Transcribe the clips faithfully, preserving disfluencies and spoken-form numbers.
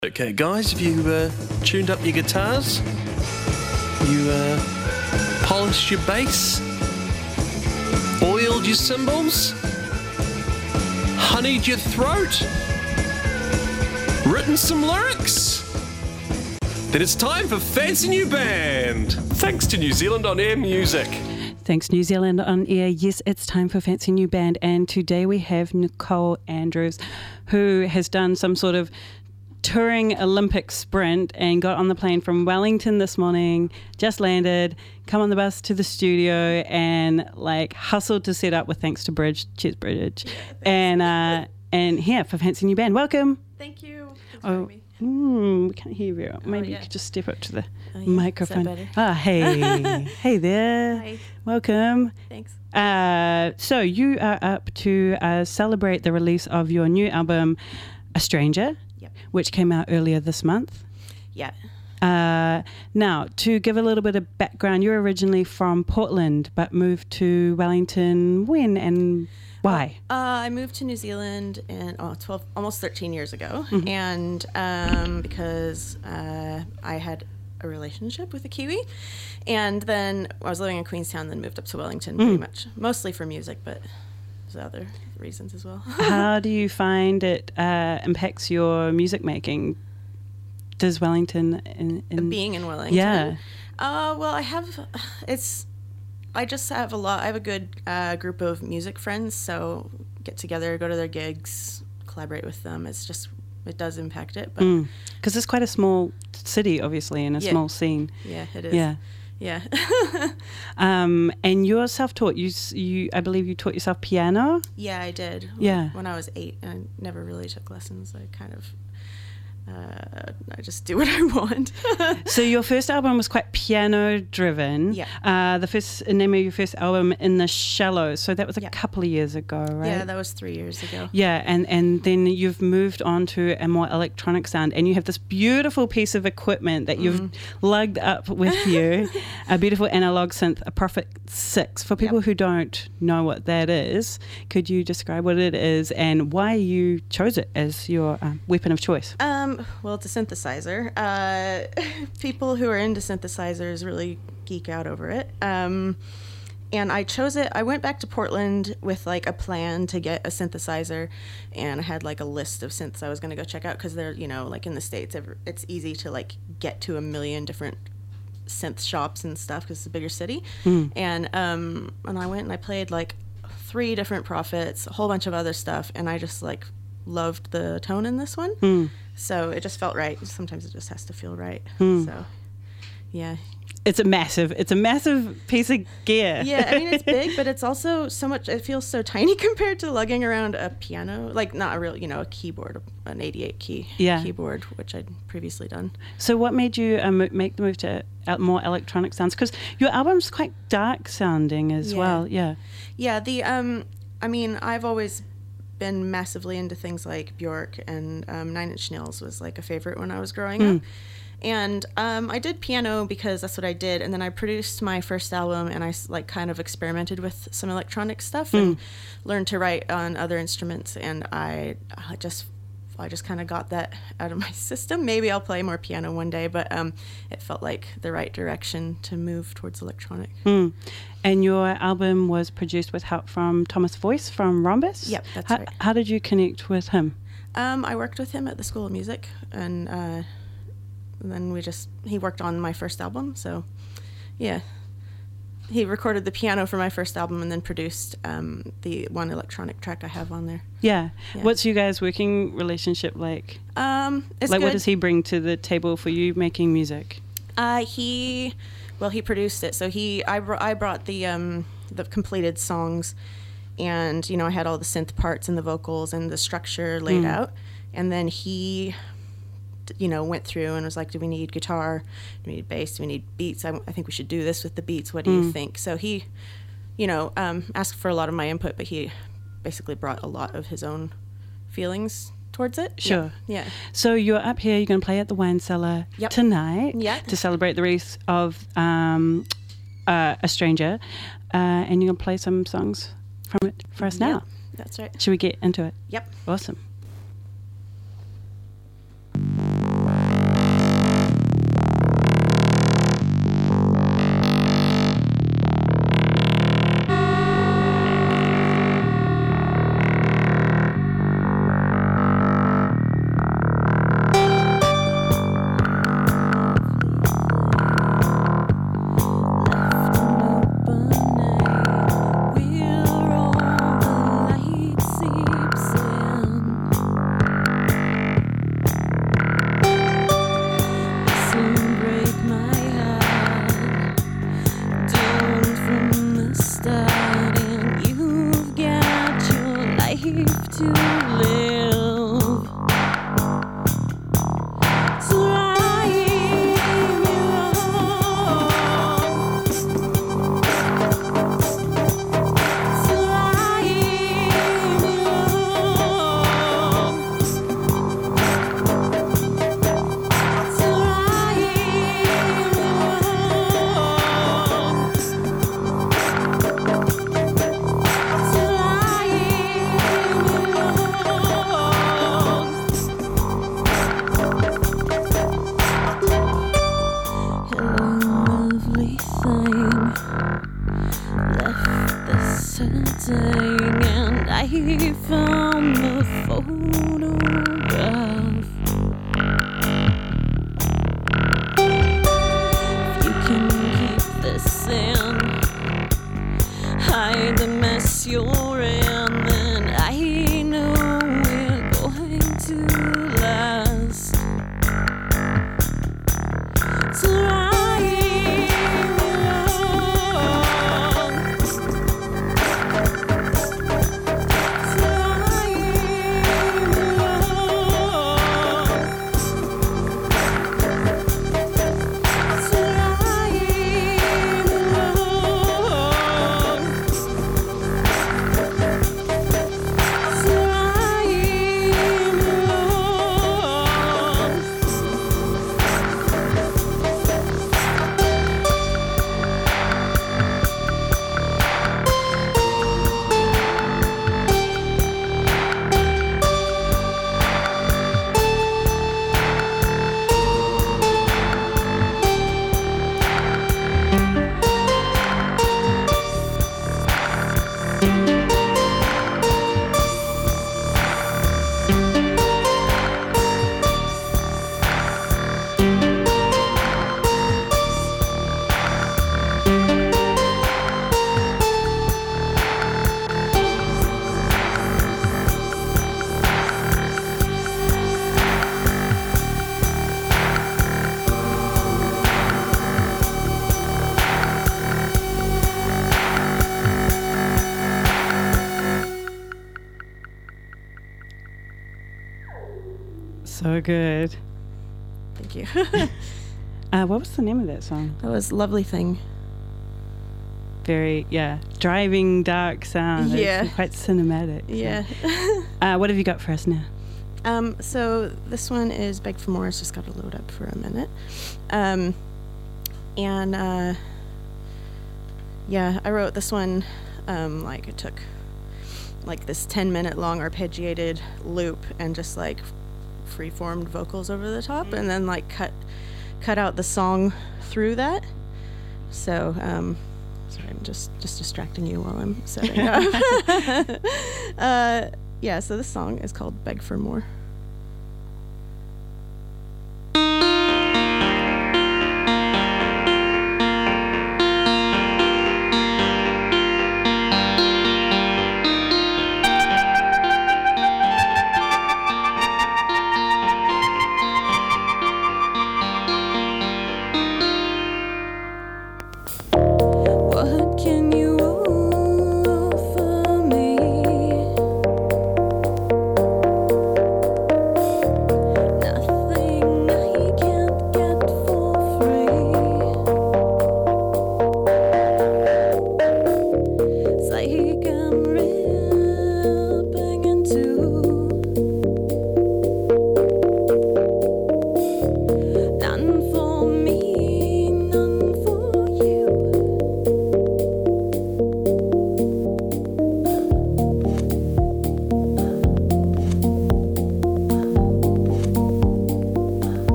Okay, guys, have you uh, tuned up your guitars? You uh, polished your bass? Oiled your cymbals? Honeyed your throat? Written some lyrics? Then it's time for Fancy New Band! Thanks to New Zealand On Air Music. Thanks, New Zealand On Air. Yes, it's time for Fancy New Band, and today we have Nicole Andrews, who has done some sort of touring Olympic sprint and got on the plane from Wellington this morning, just landed, come on the bus to the studio and like hustled to set up with Thanks to Bridge. Cheers, Bridge. Yeah, and uh, and here for Fancy New Band. Welcome. Thank you. Thanks oh, for mm, we can't hear you. Maybe oh, yeah. you could just step up to the oh, yeah. microphone. Is that better? Ah, hey. Hey there. Hi. Welcome. Thanks. Uh, so you are up to uh, celebrate the release of your new album, A Stranger. Yep. Which came out earlier this month. Yeah. Uh, now, to give a little bit of background, you're originally from Portland, but moved to Wellington when and why? Uh, I moved to New Zealand in oh, twelve, almost thirteen years ago, Mm-hmm. and um, because uh, I had a relationship with a Kiwi, and then I was living in Queenstown, then moved up to Wellington, pretty Mm. much, mostly for music, but there's other reasons as well. How do you find it uh, impacts your music making? Does Wellington in, in Being in Wellington? Yeah. Uh, well, I have, it's, I just have a lot, I have a good uh, group of music friends, so get together, go to their gigs, collaborate with them. It's just, it does impact it. But because it's quite a small city, obviously, and a Yeah. small scene. Yeah, it is. Yeah. Yeah. Um, and you're self-taught. You, s- you, I believe you taught yourself piano. Yeah, I did. Yeah. When I was eight, I never really took lessons. I kind of, uh, I just do what I want. So your first album was quite piano-driven. Yeah. Uh, the first name of your first album, In the Shallows. So that was a Yeah. couple of years ago, right? Yeah, that was three years ago. Yeah, and, and then you've moved on to a more electronic sound, and you have this beautiful piece of equipment that you've Mm-hmm. lugged up with you, a beautiful analog synth, a Prophet six. For people Yep. who don't know what that is, could you describe what it is and why you chose it as your um, weapon of choice? Um, well, it's a synthesizer. Uh, people who are into synthesizers really geek out over it. Um, and I chose it. I went back to Portland with like a plan to get a synthesizer, and I had like a list of synths I was going to go check out because they're, you know, like in the States, ev- it's easy to like get to a million different synth shops and stuff because it's a bigger city. Mm. And um, and I went and I played like three different Prophets, a whole bunch of other stuff, and I just like loved the tone in this one. Mm. So it just felt right. Sometimes it just has to feel right. Hmm. So, yeah. It's a massive, it's a massive piece of gear. Yeah, I mean, it's big, but it's also so much, it feels so tiny compared to lugging around a piano. Like, not a real, you know, a keyboard, an eighty-eight key Yeah. keyboard, which I'd previously done. So what made you um, make the move to uh, more electronic sounds? Because your album's quite dark sounding as Yeah. well. Yeah. Yeah, the, um, I mean, I've always been massively into things like Bjork, and um, Nine Inch Nails was like a favorite when I was growing Mm. up. And um, I did piano because that's what I did, and then I produced my first album, and I s- like kind of experimented with some electronic stuff and learned to write on other instruments, and I, I just I just kind of got that out of my system. Maybe I'll play more piano one day, but um, it felt like the right direction to move towards electronic. Mm. And your album was produced with help from Thomas Voice from Rhombus? Yep, that's how, right. How did you connect with him? Um, I worked with him at the School of Music, and, uh, and then we just, he worked on my first album, so yeah. He recorded the piano for my first album and then produced um, the one electronic track I have on there. Yeah. Yeah. What's your guys' working relationship like? Um, it's like, good. what does he bring to the table for you making music? Uh, he, well, he produced it, so he, I, br- I brought the, um, the completed songs, and, you know, I had all the synth parts and the vocals and the structure laid Mm. out, and then he, d- you know, went through and was like, do we need guitar, do we need bass, do we need beats, I, I think we should do this with the beats, what do you Mm. think? So he, you know, um, asked for a lot of my input, but he basically brought a lot of his own feelings towards it. Sure. Yeah. So you're up here, you're going to play at the Wine Cellar Yep. tonight Yeah. to celebrate the release of um, uh, A Stranger, uh, and you're going to play some songs from it for us now. Yep, that's right. Should we get into it? Yep. Awesome. Thank you. found the photograph. If you can keep this in, hide the mess you're in, then I know we're going to last. So So good. Thank you. Uh, what was the name of that song? That was Lovely Thing. Very, yeah, driving dark sound. Yeah. It's quite cinematic. Yeah. uh, what have you got for us now? Um, so this one is Beg for More. It's just got to load up for a minute. Um, and uh, yeah, I wrote this one, um, like it took like this ten minute long arpeggiated loop and just like free-formed vocals over the top, and then like cut cut out the song through that. So um sorry, I'm just just distracting you while I'm setting up. uh yeah, so this song is called Beg for More. What can you offer me?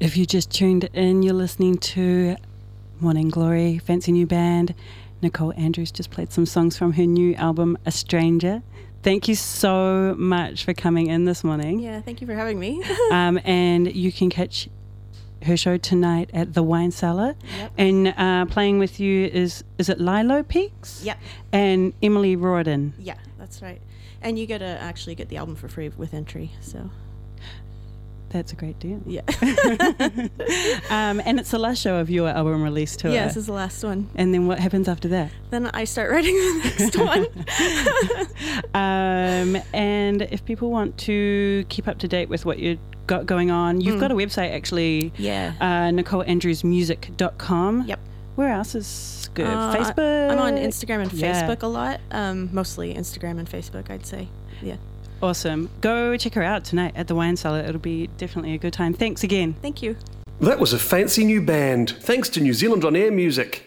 If you just tuned in, you're listening to Morning Glory, Fancy New Band. Nicole Andrews just played some songs from her new album, A Stranger. Thank you so much for coming in this morning. Yeah, thank you for having me. um, and you can catch her show tonight at the Wine Cellar. Yep. And uh, playing with you is, is it Lilo Peaks? Yep. And Emily Rawdon. Yeah, that's right. And you get to actually get the album for free with entry, so... That's a great deal. Yeah. um, and it's the last show of your album release tour. Yeah, this is the last one. And then what happens after that? Then I start writing the next one. um, and if people want to keep up to date with what you've got going on, you've mm. got a website actually. Yeah. Uh, nicole andrews music dot com. Yep. Where else is good? Uh, Facebook? I'm on Instagram and yeah. Facebook a lot. Um, mostly Instagram and Facebook, I'd say. Yeah. Awesome. Go check her out tonight at the Wine Cellar. It'll be definitely a good time. Thanks again. Thank you. That was a fancy new band. Thanks to New Zealand On Air Music.